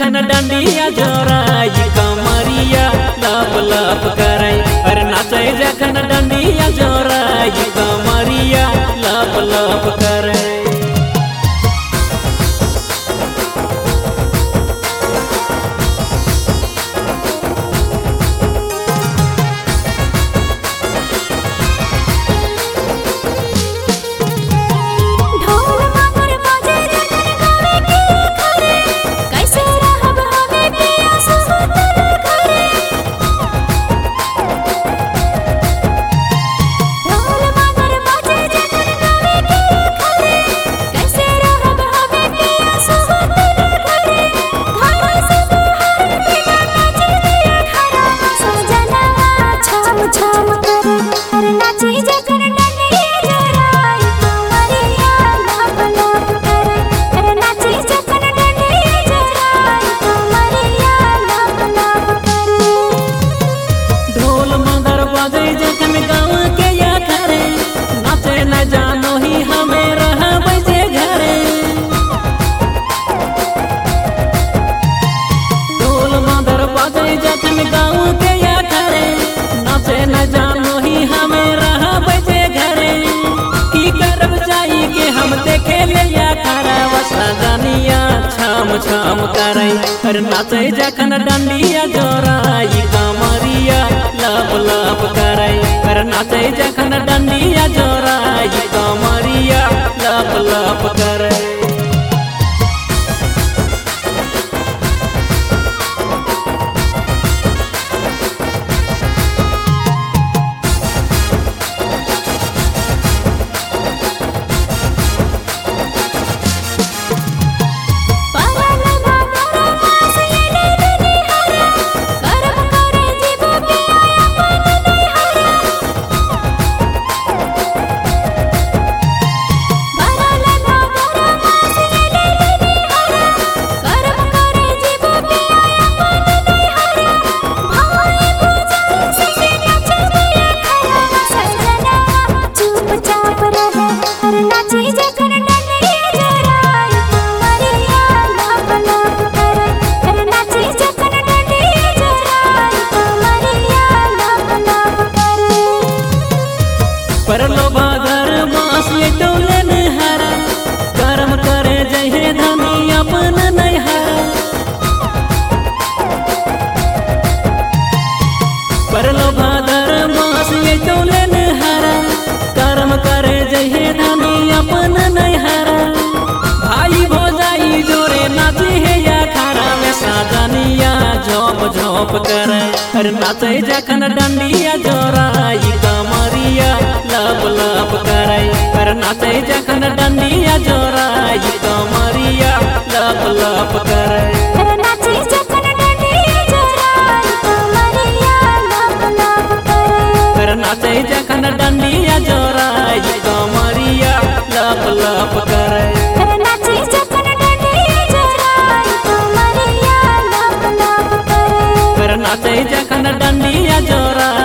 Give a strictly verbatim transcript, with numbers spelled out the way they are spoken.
जखन डंडिया जोराई कमरिया लप लप करे। अरे नाचे जखन डंडिया जोराई कमरिया लप लप करे। जखन गाँव के या करे नाचे न जानो ही हमें रहा बजे घरे। की करब जाई के हम देखे ले या खरा वसा जानिया छाम छाम करे। अरे नाचे जखन डंडिया जोराई कमरिया लप लप करे। अरे नाचे जखन डंडिया जोराई कमरिया लप लप करे। परलो भादर मास ये टोलन हरा कर्म करे जहे धनी अपन नैहरा। परलो भादर मास ये टोलन हरा कर्म करे जहे धनी अपन नैहरा। भाई भौजाई जोरे नाचे है या खरा में साजनिया झोप झोप करे। अरे नाचे जखन डंडिया जोराई कमरिया लप लप करे। अरे नाचे जखन डंडिया जोराई कमरिया लप लप करे। अरे नाचे जखन डंडिया जोराई कमरिया लप लप करे। अरे नाचे जखन डंडिया जोराई कमरिया लप लप करे। अरे नाचे जखन डंडिया जोराई कमरिया लप लप करे। अरे नाचे जखन डंडिया जोराई